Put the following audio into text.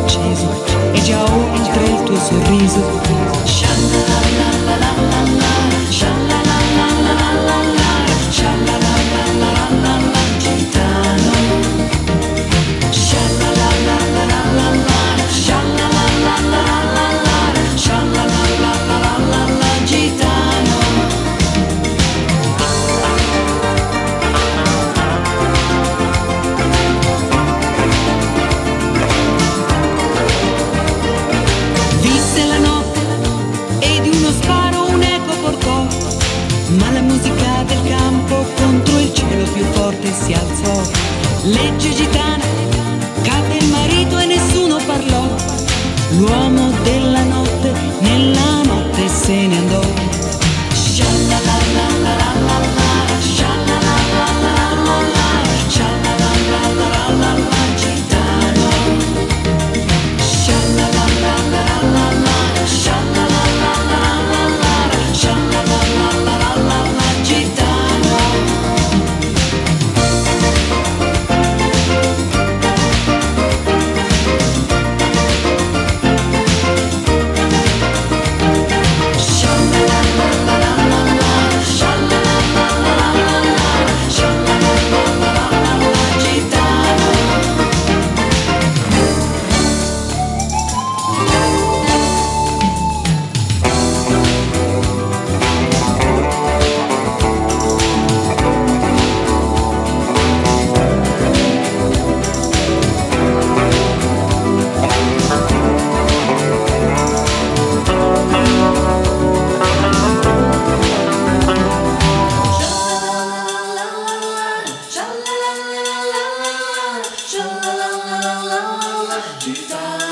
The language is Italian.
acceso e già oltre il tuo sorriso. Visse la notte e di uno sparo un eco portò, ma la musica del campo contro il cielo più forte si alzò. Legge gitana, cadde il marito e nessuno parlò. L'uomo della notte nella notte se ne andò. Gitano.